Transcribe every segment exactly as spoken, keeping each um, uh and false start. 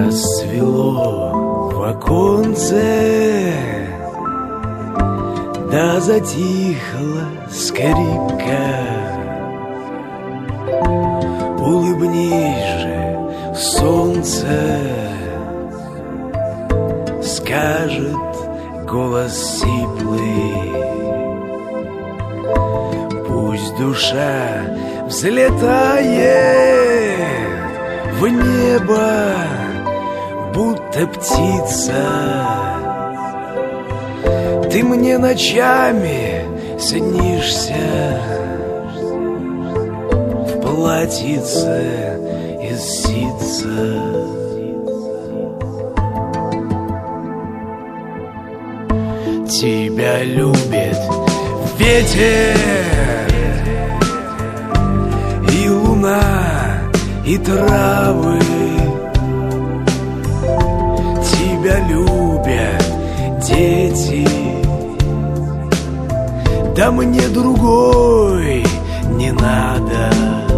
Рассвело в оконце, да затихла скрипка. Улыбнись же, солнце, скажет голос сиплый. Пусть душа взлетает в небо, будто птица. Ты мне ночами снишься в платьице из ситца. Тебя любит ветер и луна, и травы. Тебя любят дети, да мне другой не надо.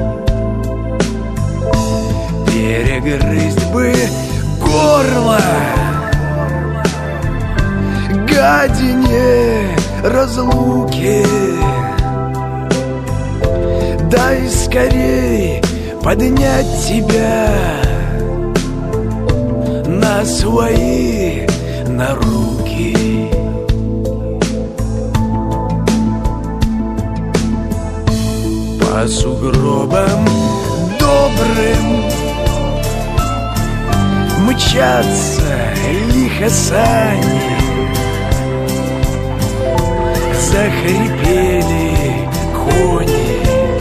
Перегрызть бы горло гадине разлуки, дай скорей поднять тебя на свои, на руки. По сугробам добрым мчатся лихо сани, захрипели кони.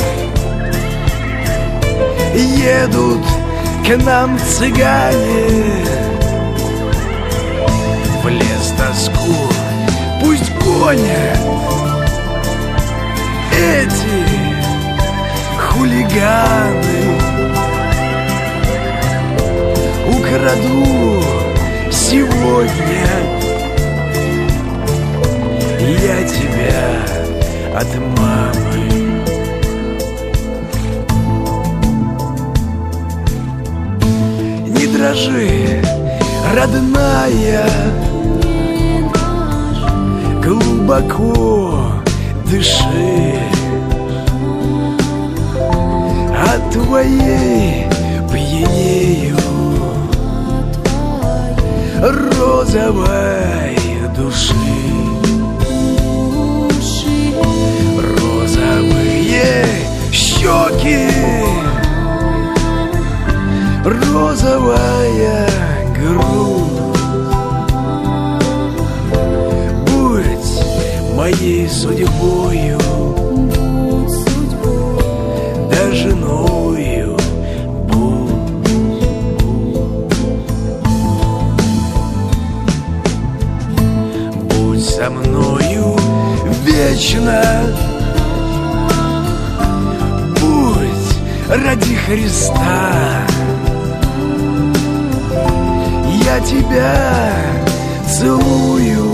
Едут к нам цыгане, в лес тоску пусть гонят эти хулиганы. Украду сегодня я тебя от мамы. Не дрожи, родная, глубоко дыши. От твоей пьянею розовой души. Розовые щеки, розовая грудь. Будь моей судьбою, да женою будь. Будь со мною вечно, будь ради Христа. Я тебя целую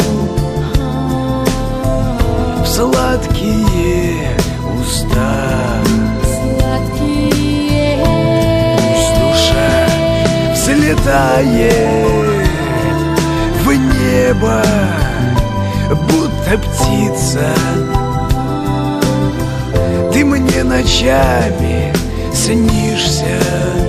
в сладкие уста. Пусть душа взлетает в небо, будто птица. Ты мне ночами снишься